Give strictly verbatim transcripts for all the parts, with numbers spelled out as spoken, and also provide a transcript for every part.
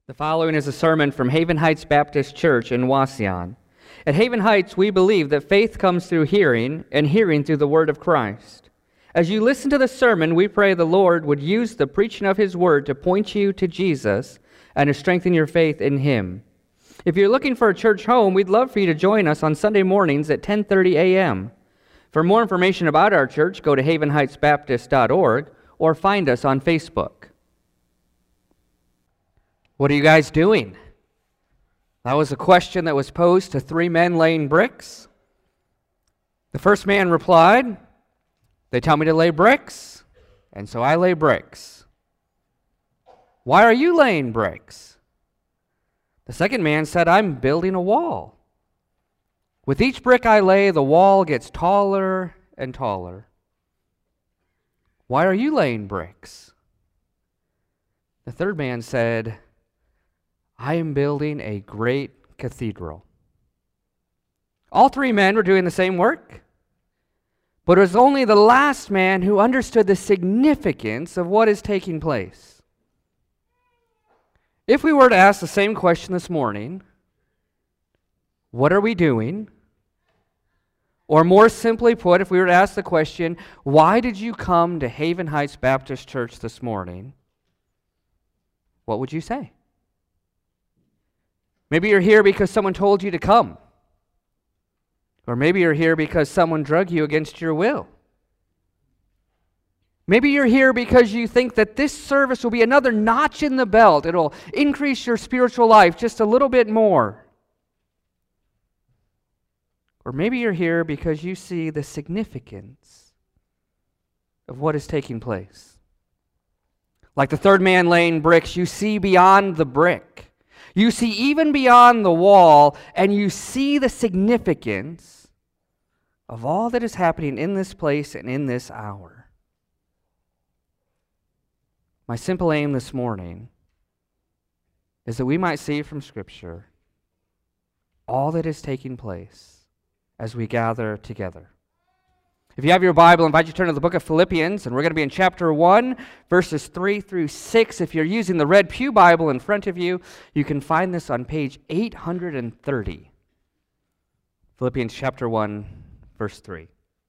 The following is a sermon from Haven Heights Baptist Church in Wauseon. At Haven Heights, we believe that faith comes through hearing, and hearing through the Word of Christ. As you listen to the sermon, we pray the Lord would use the preaching of His Word to point you to Jesus and to strengthen your faith in Him. If you're looking for a church home, we'd love for you to join us on Sunday mornings at ten thirty a.m. For more information about our church, go to haven heights baptist dot org or find us on Facebook. What are you guys doing? That was a question that was posed to three men laying bricks. The first man replied, "They tell me to lay bricks, and so I lay bricks." "Why are you laying bricks?" The second man said, "I'm building a wall. With each brick I lay, the wall gets taller and taller." "Why are you laying bricks?" The third man said, "I am building a great cathedral." All three men were doing the same work, but it was only the last man who understood the significance of what is taking place. If we were to ask the same question this morning, what are we doing? Or more simply put, if we were to ask the question, why did you come to Haven Heights Baptist Church this morning? What would you say? Maybe you're here because someone told you to come. Or maybe you're here because someone drug you against your will. Maybe you're here because you think that this service will be another notch in the belt. It'll increase your spiritual life just a little bit more. Or maybe you're here because you see the significance of what is taking place. Like the third man laying bricks, you see beyond the brick. You see even beyond the wall, and you see the significance of all that is happening in this place and in this hour. My simple aim this morning is that we might see from Scripture all that is taking place as we gather together. If you have your Bible, I invite you to turn to the book of Philippians, and we're going to be in chapter one, verses three through six. If you're using the Red Pew Bible in front of you, you can find this on page eight hundred thirty. Philippians chapter one, verse three.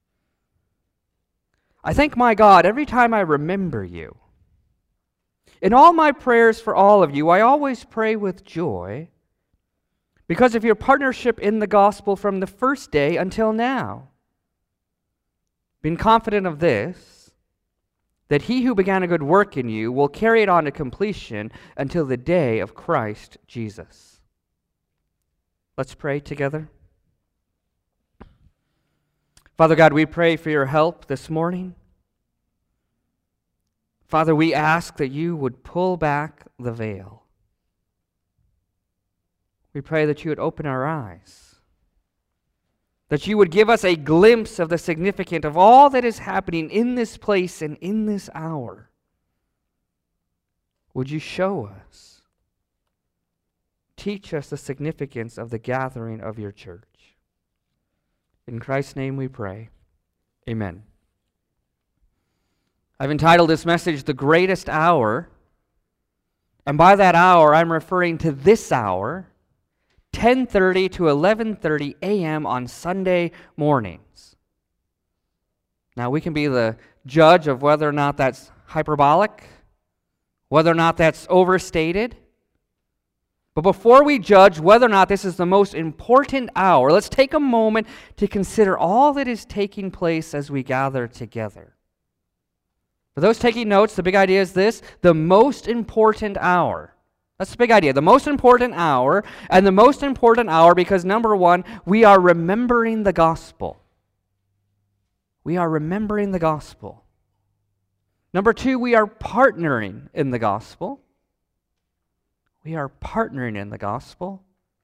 "I thank my God every time I remember you. In all my prayers for all of you, I always pray with joy because of your partnership in the gospel from the first day until now. Being confident of this, that he who began a good work in you will carry it on to completion until the day of Christ Jesus." Let's pray together. Father God, we pray for your help this morning. Father, we ask that you would pull back the veil. We pray that you would open our eyes, that you would give us a glimpse of the significance of all that is happening in this place and in this hour. Would you show us, teach us the significance of the gathering of your church? In Christ's name we pray. Amen. I've entitled this message, "The Greatest Hour," and by that hour I'm referring to this hour, ten thirty to eleven thirty a.m. on Sunday mornings. Now, we can be the judge of whether or not that's hyperbolic, whether or not that's overstated. But before we judge whether or not this is the most important hour, let's take a moment to consider all that is taking place as we gather together. For those taking notes, the big idea is this: the most important hour. That's the big idea. The most important hour, and the most important hour because, number one, we are remembering the gospel. We are remembering the gospel. Number two, we are partnering in the gospel. We are partnering in the gospel.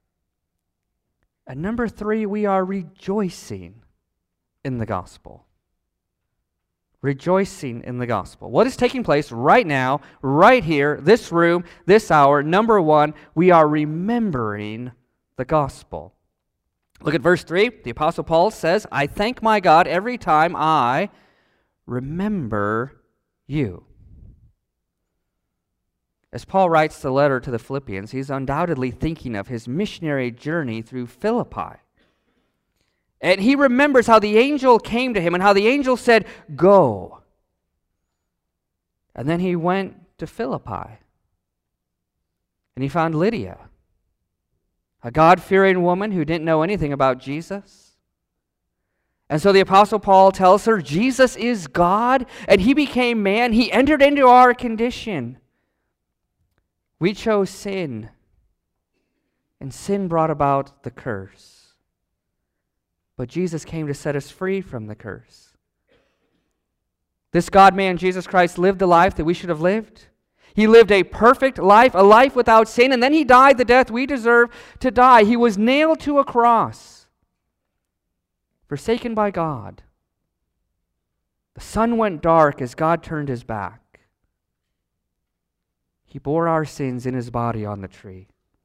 And number three, we are rejoicing in the gospel. Rejoicing in the gospel. What is taking place right now, right here, this room, this hour? Number one, we are remembering the gospel. Look at verse three. The Apostle Paul says, "I thank my God every time I remember you." As Paul writes the letter to the Philippians, he's undoubtedly thinking of his missionary journey through Philippi. And he remembers how the angel came to him and how the angel said, "Go." And then he went to Philippi. And he found Lydia, a God-fearing woman who didn't know anything about Jesus. And so the Apostle Paul tells her, Jesus is God, and he became man. He entered into our condition. We chose sin, and sin brought about the curse. But Jesus came to set us free from the curse. This God-man, Jesus Christ, lived the life that we should have lived. He lived a perfect life, a life without sin, and then he died the death we deserve to die. He was nailed to a cross, forsaken by God. The sun went dark as God turned his back. He bore our sins in his body on the tree,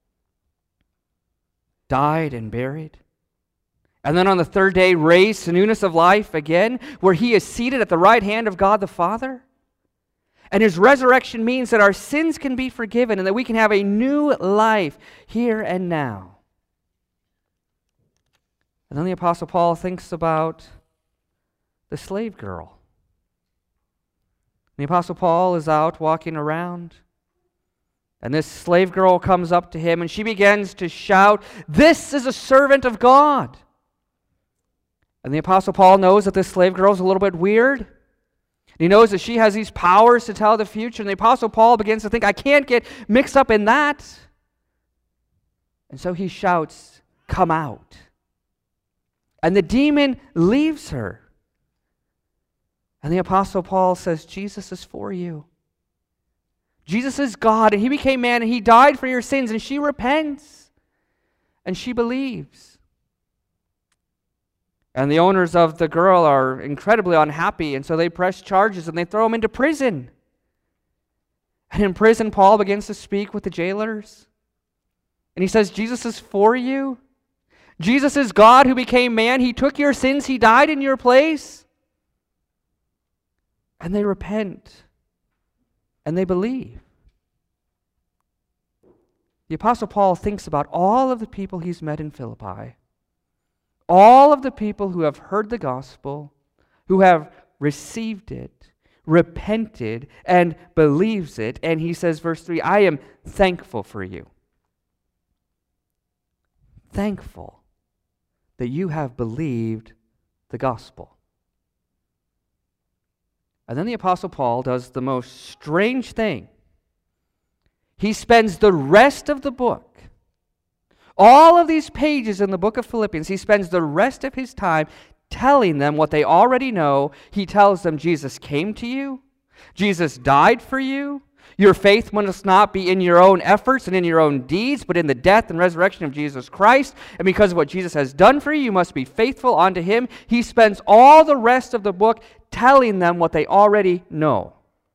died and buried, and then on the third day raised to newness of life again, where he is seated at the right hand of God the Father. And his resurrection means that our sins can be forgiven and that we can have a new life here and now. And then the Apostle Paul thinks about the slave girl. The Apostle Paul is out walking around, and this slave girl comes up to him and she begins to shout, "This is a servant of God." And the Apostle Paul knows that this slave girl is a little bit weird. He knows that she has these powers to tell the future, and the Apostle Paul begins to think, I can't get mixed up in that. And so he shouts, "Come out." And the demon leaves her. And the Apostle Paul says, Jesus is for you. Jesus is God, and he became man, and he died for your sins, and she repents, and she believes. And the owners of the girl are incredibly unhappy, and so they press charges and they throw him into prison. And in prison, Paul begins to speak with the jailers. And he says, Jesus is for you. Jesus is God who became man. He took your sins. He died in your place. And they repent. And they believe. The Apostle Paul thinks about all of the people he's met in Philippi. All of the people who have heard the gospel, who have received it, repented, and believes it. And he says, verse three, I am thankful for you. Thankful that you have believed the gospel. And then the Apostle Paul does the most strange thing. He spends the rest of the book, all of these pages in the book of Philippians, he spends the rest of his time telling them what they already know. He tells them Jesus came to you. Jesus died for you. Your faith must not be in your own efforts and in your own deeds, but in the death and resurrection of Jesus Christ. And because of what Jesus has done for you, you must be faithful unto him. He spends all the rest of the book telling them what they already know.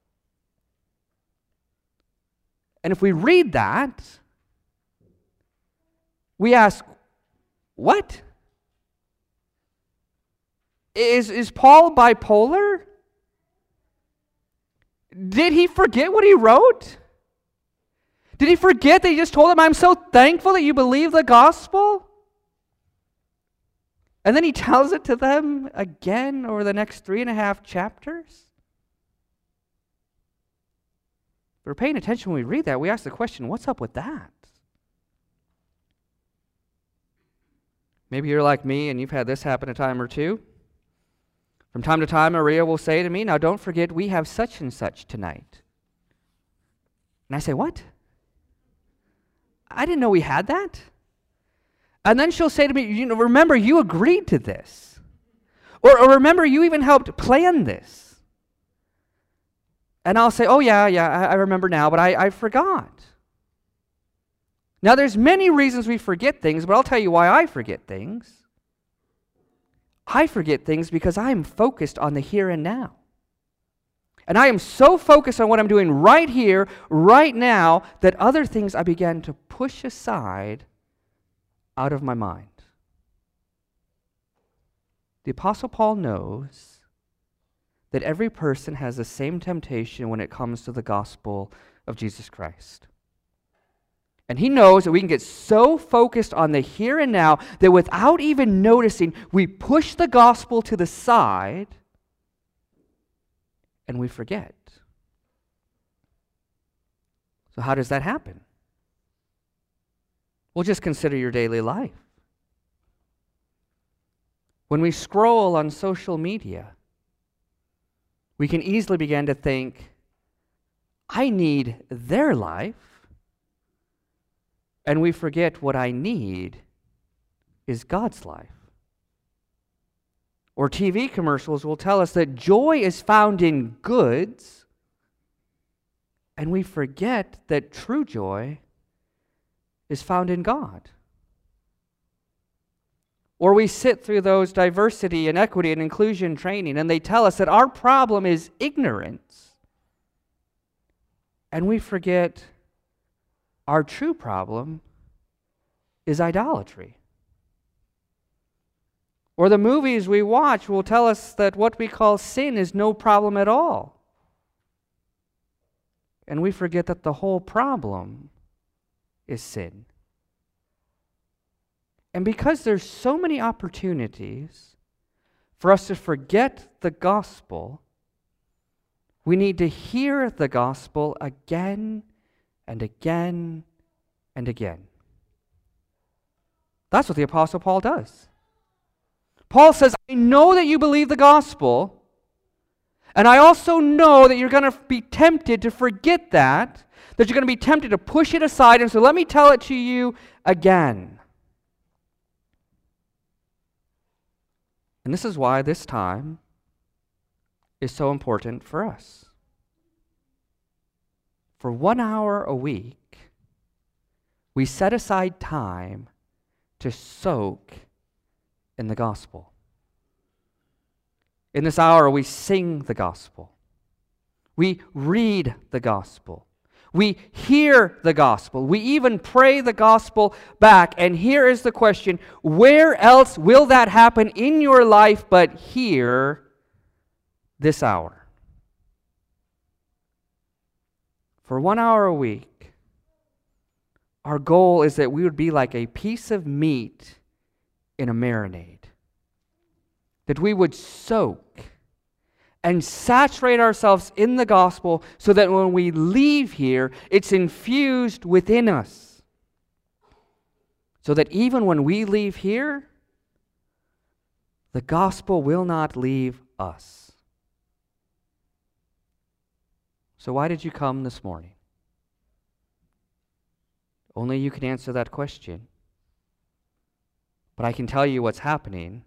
And if we read that, we ask, what? Is, is Paul bipolar? Did he forget what he wrote? Did he forget that he just told them, I'm so thankful that you believe the gospel? And then he tells it to them again over the next three and a half chapters? If we're paying attention when we read that, we ask the question, what's up with that? Maybe you're like me and you've had this happen a time or two. From time to time, Maria will say to me, now don't forget, we have such and such tonight. And I say, what? I didn't know we had that. And then she'll say to me, you know, remember, you agreed to this. Or, or remember, you even helped plan this. And I'll say, oh yeah, yeah, I, I remember now, but I, I forgot. Now, there's many reasons we forget things, but I'll tell you why I forget things. I forget things because I am focused on the here and now. And I am so focused on what I'm doing right here, right now, that other things I began to push aside out of my mind. The Apostle Paul knows that every person has the same temptation when it comes to the gospel of Jesus Christ. And he knows that we can get so focused on the here and now that without even noticing, we push the gospel to the side and we forget. So how does that happen? Well, just consider your daily life. When we scroll on social media, we can easily begin to think, I need their life, and we forget what I need is God's life. Or T V commercials will tell us that joy is found in goods, and we forget that true joy is found in God. Or we sit through those diversity and equity and inclusion training, and they tell us that our problem is ignorance, and we forget our true problem is idolatry. Or the movies we watch will tell us that what we call sin is no problem at all. And we forget that the whole problem is sin. And because there's so many opportunities for us to forget the gospel, we need to hear the gospel again and again and again. That's what the Apostle Paul does. Paul says, I know that you believe the gospel, and I also know that you're going to be tempted to forget that, that you're going to be tempted to push it aside, and so let me tell it to you again. And this is why this time is so important for us. For one hour a week, we set aside time to soak in the gospel. In this hour, we sing the gospel. We read the gospel. We hear the gospel. We even pray the gospel back. And here is the question, where else will that happen in your life but here, this hour? For one hour a week, our goal is that we would be like a piece of meat in a marinade. That we would soak and saturate ourselves in the gospel so that when we leave here, it's infused within us. So that even when we leave here, the gospel will not leave us. So why did you come this morning? Only you can answer that question. But I can tell you what's happening.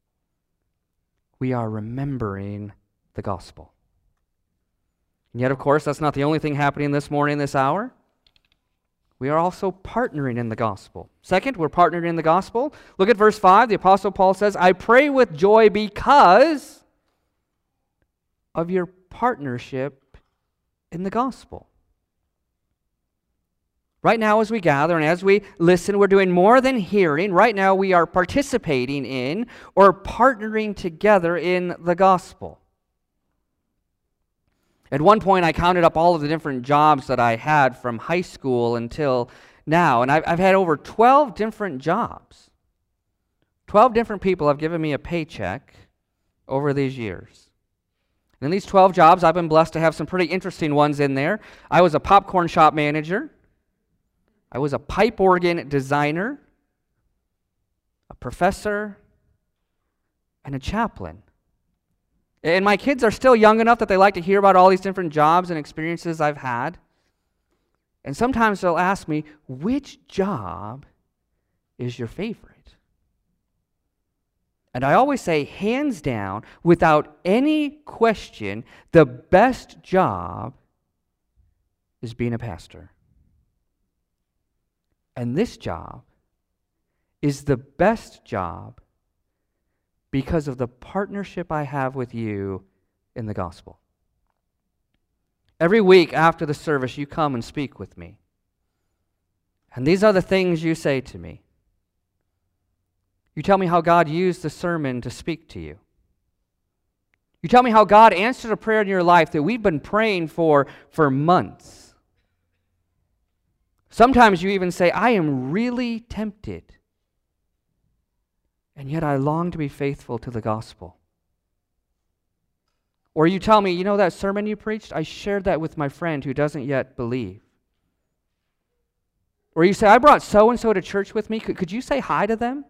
We are remembering the gospel. And yet, of course, that's not the only thing happening this morning, this hour. We are also partnering in the gospel. Second, we're partnering in the gospel. Look at verse five. The Apostle Paul says, I pray with joy because of your partnership in the gospel. Right now, as we gather and as we listen, we're doing more than hearing. Right now, we are participating in or partnering together in the gospel. At one point, I counted up all of the different jobs that I had from high school until now, and I've, I've had over twelve different jobs. twelve different people have given me a paycheck over these years. And in these twelve jobs, I've been blessed to have some pretty interesting ones in there. I was a popcorn shop manager. I was a pipe organ designer, a professor, and a chaplain. And my kids are still young enough that they like to hear about all these different jobs and experiences I've had. And sometimes they'll ask me, which job is your favorite? And I always say, hands down, without any question, the best job is being a pastor. And this job is the best job because of the partnership I have with you in the gospel. Every week after the service, you come and speak with me. And these are the things you say to me. You tell me how God used the sermon to speak to you. You tell me how God answered a prayer in your life that we've been praying for for months. Sometimes you even say, I am really tempted, and yet I long to be faithful to the gospel. Or you tell me, you know that sermon you preached? I shared that with my friend who doesn't yet believe. Or you say, I brought so-and-so to church with me. Could, could you say hi to them?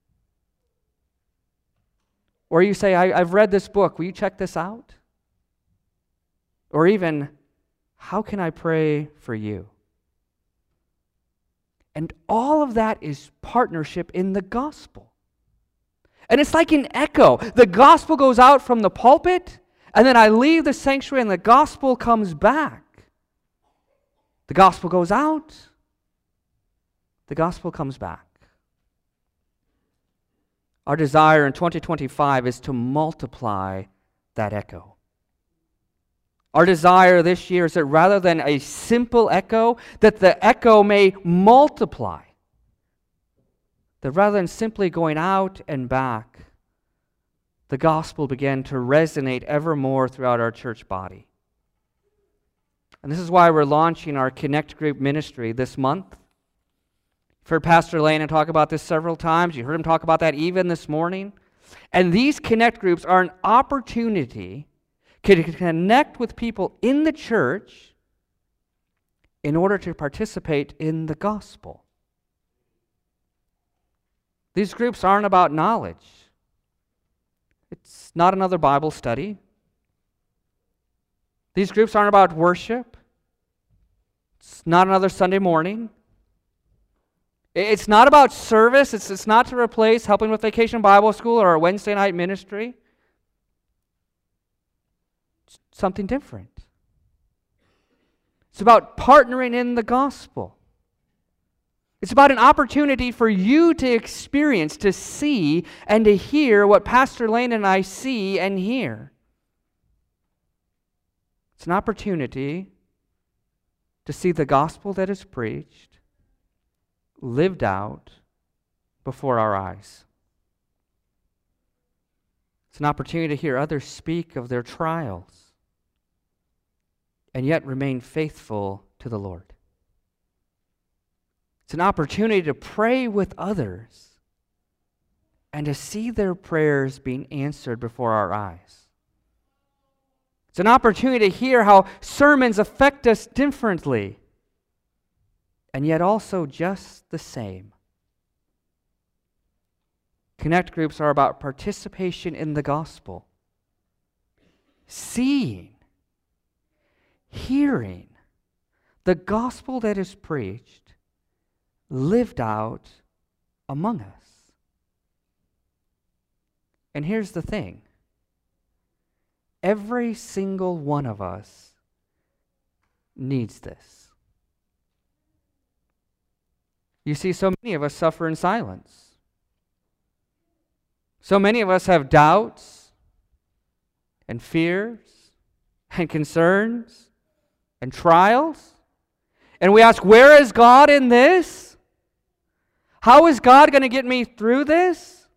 Or you say, I, I've read this book. Will you check this out? Or even, how can I pray for you? And all of that is partnership in the gospel. And it's like an echo. The gospel goes out from the pulpit, and then I leave the sanctuary and the gospel comes back. The gospel goes out, the gospel comes back. Our desire in twenty twenty-five is to multiply that echo. Our desire this year is that rather than a simple echo, that the echo may multiply. That rather than simply going out and back, the gospel began to resonate ever more throughout our church body. And this is why we're launching our Connect Group ministry this month. You've heard Pastor Lane talk about this several times. You heard him talk about that even this morning. And these Connect Groups are an opportunity to connect with people in the church in order to participate in the gospel. These groups aren't about knowledge. It's not another Bible study. These groups aren't about worship. It's not another Sunday morning. It's not about service. It's, it's not to replace helping with Vacation Bible School or our Wednesday night ministry. It's something different. It's about partnering in the gospel. It's about an opportunity for you to experience, to see, and to hear what Pastor Lane and I see and hear. It's an opportunity to see the gospel that is preached, lived out before our eyes. It's an opportunity to hear others speak of their trials and yet remain faithful to the Lord. It's an opportunity to pray with others and to see their prayers being answered before our eyes. It's an opportunity to hear how sermons affect us differently and yet also just the same. Connect groups are about participation in the gospel, seeing, hearing the gospel that is preached lived out among us. And here's the thing. Every single one of us needs this. You see, so many of us suffer in silence. So many of us have doubts and fears and concerns and trials. And we ask, where is God in this? How is God going to get me through this?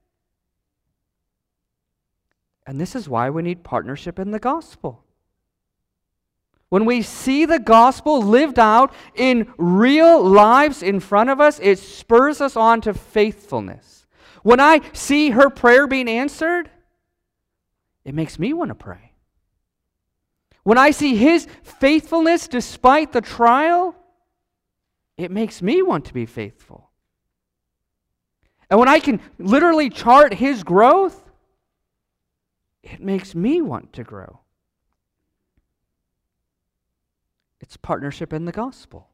And this is why we need partnership in the gospel. When we see the gospel lived out in real lives in front of us, it spurs us on to faithfulness. When I see her prayer being answered, it makes me want to pray. When I see his faithfulness despite the trial, it makes me want to be faithful. And when I can literally chart his growth, it makes me want to grow. It's partnership in the gospel.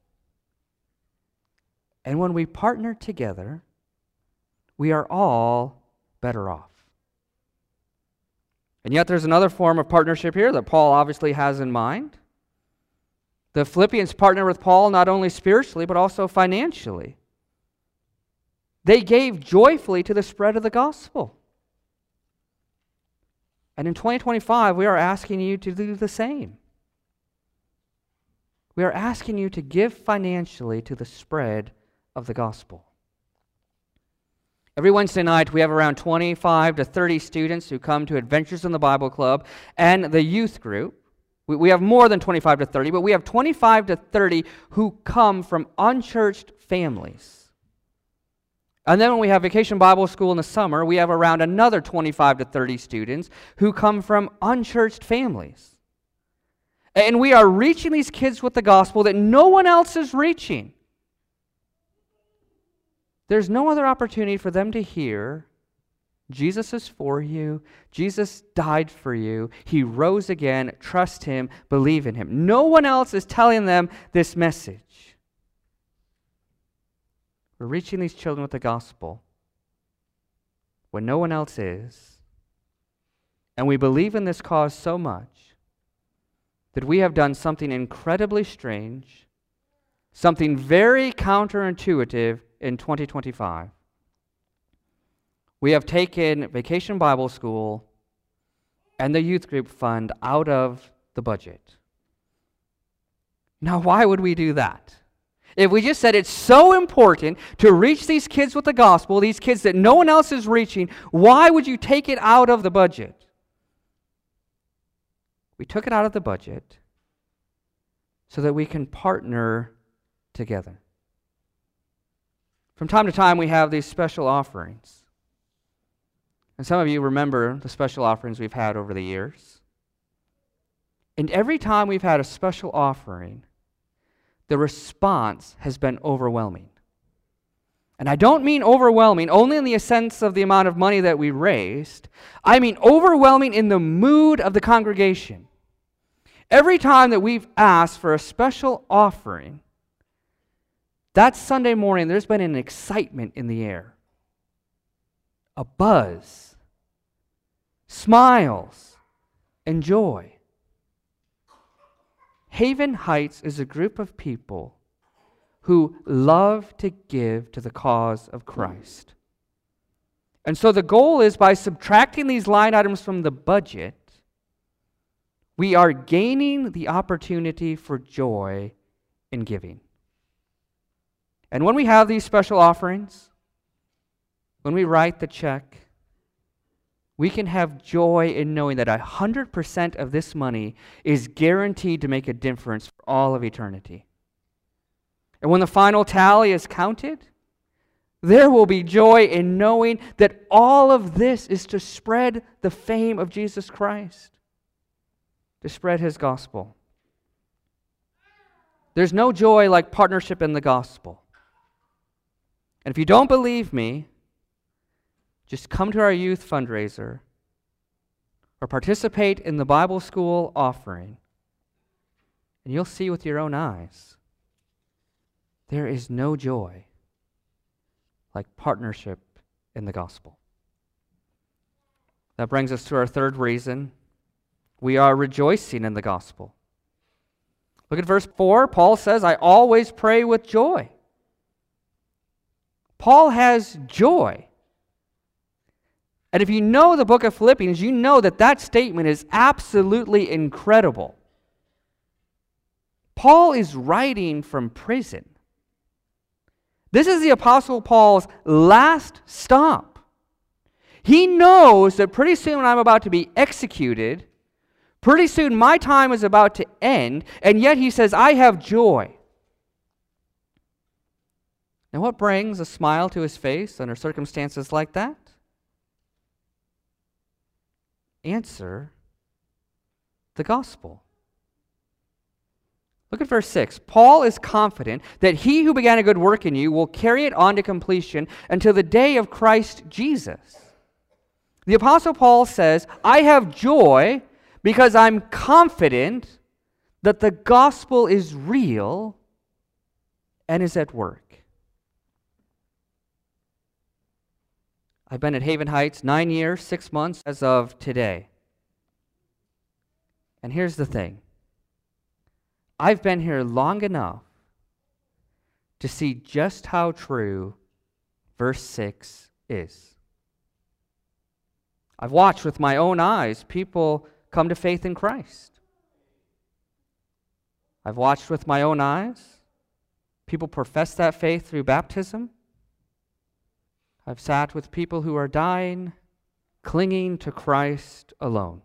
And when we partner together, we are all better off. And yet there's another form of partnership here that Paul obviously has in mind. The Philippians partner with Paul not only spiritually, but also financially. They gave joyfully to the spread of the gospel. And in twenty twenty-five, we are asking you to do the same. We are asking you to give financially to the spread of the gospel. Every Wednesday night, we have around twenty-five to thirty students who come to Adventures in the Bible Club and the youth group. We, we have more than twenty-five to thirty, but we have twenty-five to thirty who come from unchurched families. And then when we have Vacation Bible School in the summer, we have around another twenty-five to thirty students who come from unchurched families. And we are reaching these kids with the gospel that no one else is reaching. There's no other opportunity for them to hear, Jesus is for you, Jesus died for you, He rose again, trust Him, believe in Him. No one else is telling them this message. We're reaching these children with the gospel when no one else is. And we believe in this cause so much that we have done something incredibly strange, something very counterintuitive in twenty twenty-five. We have taken Vacation Bible School and the youth group fund out of the budget. Now, why would we do that? If we just said it's so important to reach these kids with the gospel, these kids that no one else is reaching, why would you take it out of the budget? We took it out of the budget so that we can partner together. From time to time, we have these special offerings. And some of you remember the special offerings we've had over the years. And every time we've had a special offering, the response has been overwhelming. And I don't mean overwhelming only in the sense of the amount of money that we raised. I mean overwhelming in the mood of the congregation. Every time that we've asked for a special offering, that Sunday morning, there's been an excitement in the air, a buzz, smiles, and joy. Haven Heights is a group of people who love to give to the cause of Christ. And so the goal is, by subtracting these line items from the budget, we are gaining the opportunity for joy in giving. And when we have these special offerings, when we write the check, we can have joy in knowing that one hundred percent of this money is guaranteed to make a difference for all of eternity. And when the final tally is counted, there will be joy in knowing that all of this is to spread the fame of Jesus Christ, to spread His gospel. There's no joy like partnership in the gospel. And if you don't believe me, just come to our youth fundraiser or participate in the Bible school offering, and you'll see with your own eyes there is no joy like partnership in the gospel. That brings us to our third reason. We are rejoicing in the gospel. Look at verse four. Paul says, I always pray with joy. Paul has joy. And if you know the book of Philippians, you know that that statement is absolutely incredible. Paul is writing from prison. This is the Apostle Paul's last stop. He knows that pretty soon I'm about to be executed. Pretty soon my time is about to end, and yet he says, I have joy. Now, what brings a smile to his face under circumstances like that? Answer: the gospel. Look at verse six. Paul is confident that he who began a good work in you will carry it on to completion until the day of Christ Jesus. The Apostle Paul says, I have joy because I'm confident that the gospel is real and is at work. I've been at Haven Heights nine years, six months as of today. And here's the thing. I've been here long enough to see just how true verse six is. I've watched with my own eyes people come to faith in Christ. I've watched with my own eyes people profess that faith through baptism. I've sat with people who are dying, clinging to Christ alone.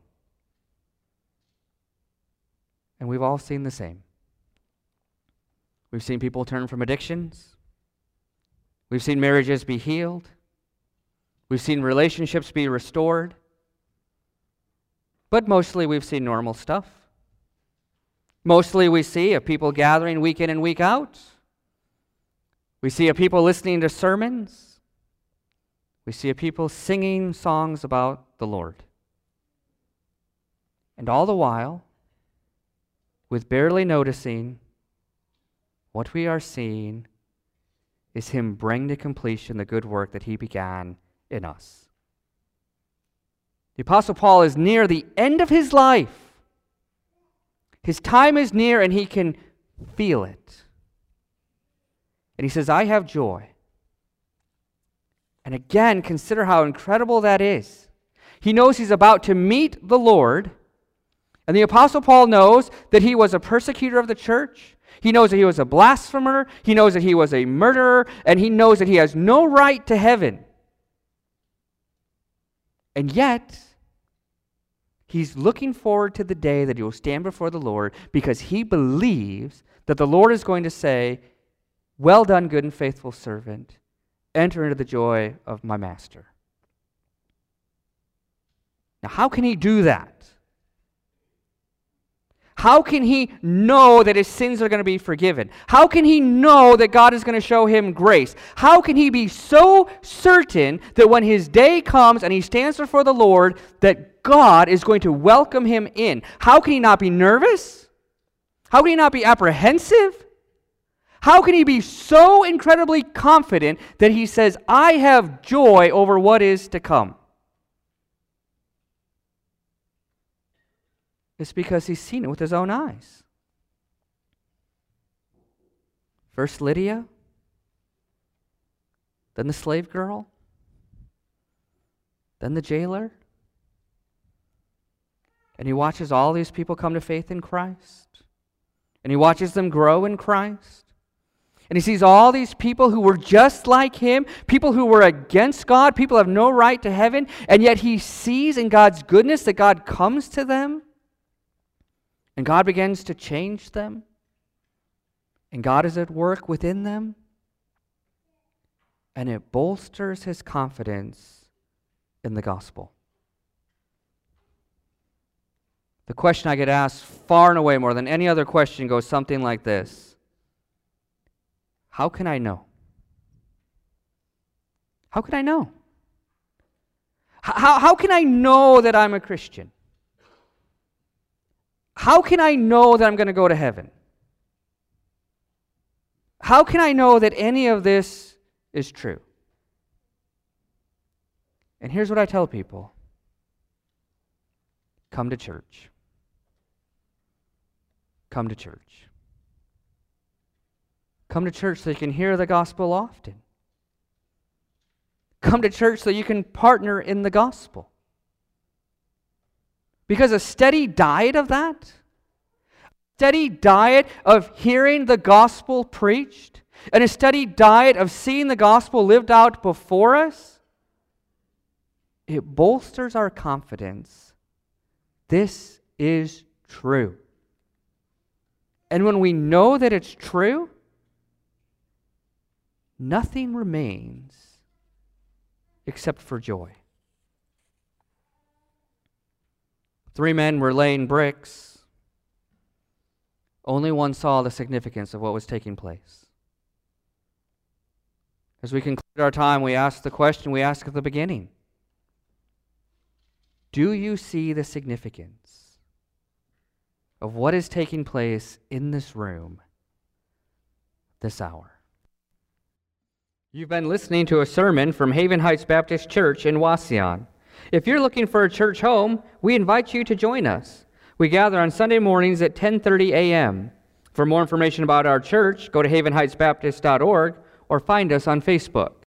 And we've all seen the same. We've seen people turn from addictions. We've seen marriages be healed. We've seen relationships be restored. But mostly we've seen normal stuff. Mostly we see a people gathering week in and week out. We see a people listening to sermons. We see a people singing songs about the Lord. And all the while, with barely noticing, what we are seeing is Him bring to completion the good work that He began in us. The Apostle Paul is near the end of his life. His time is near and he can feel it. And he says, I have joy. And again, consider how incredible that is. He knows he's about to meet the Lord. And the Apostle Paul knows that he was a persecutor of the church. He knows that he was a blasphemer. He knows that he was a murderer. And he knows that he has no right to heaven. And yet, he's looking forward to the day that he will stand before the Lord because he believes that the Lord is going to say, well done, good and faithful servant. Enter into the joy of my master. Now, how can he do that? How can he know that his sins are going to be forgiven? How can he know that God is going to show him grace? How can he be so certain that when his day comes and he stands before the Lord, that God is going to welcome him in? How can he not be nervous? How can he not be apprehensive? How can he be so incredibly confident that he says, I have joy over what is to come? It's because he's seen it with his own eyes. First Lydia, then the slave girl, then the jailer. And he watches all these people come to faith in Christ. And he watches them grow in Christ. And he sees all these people who were just like him, people who were against God, people who have no right to heaven, and yet he sees in God's goodness that God comes to them. And God begins to change them. And God is at work within them. And it bolsters his confidence in the gospel. The question I get asked far and away more than any other question goes something like this. How can I know? How can I know? How, how can I know that I'm a Christian? How can I know that I'm going to go to heaven? How can I know that any of this is true? And here's what I tell people. Come to church. Come to church. Come to church so you can hear the gospel often. Come to church so you can partner in the gospel. Because a steady diet of that, a steady diet of hearing the gospel preached, and a steady diet of seeing the gospel lived out before us, it bolsters our confidence. This is true. And when we know that it's true, nothing remains except for joy. Three men were laying bricks. Only one saw the significance of what was taking place. As we conclude our time, we ask the question we asked at the beginning. Do you see the significance of what is taking place in this room this hour? You've been listening to a sermon from Haven Heights Baptist Church in Wauseon. If you're looking for a church home, we invite you to join us. We gather on Sunday mornings at ten thirty a.m. For more information about our church, go to haven heights baptist dot org or find us on Facebook.